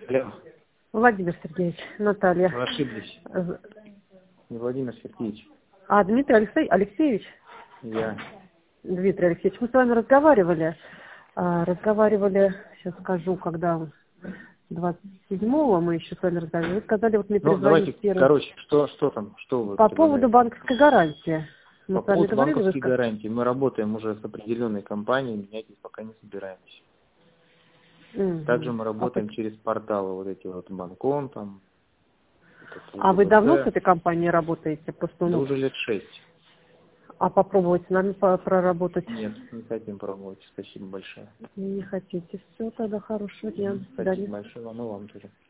Алло. Владимир Сергеевич, Наталья. Вы ошиблись. Не Владимир Сергеевич. А, Дмитрий Алексеевич? Я. Дмитрий Алексеевич, мы с вами разговаривали. Сейчас скажу, когда 27-го мы еще с вами разговаривали. Вы сказали, вот мне Ну, давайте, перезвонить первый. короче, что там, что вы По поводу предлагаете? банковской гарантии. Мы По с вами поводу говорили, банковской гарантии. Мы работаем уже с определенной компанией, менять их пока не собираемся. Также мы работаем через порталы, вот эти вот Банкон, там. А вы давно с этой компанией работаете? Просто, Да уже лет 6. А попробовать с нами проработать? Нет, не хотим пробовать. Спасибо большое. Не хотите. Все, тогда хорошего дня. До Спасибо свидания. большое. Ну, вам тоже.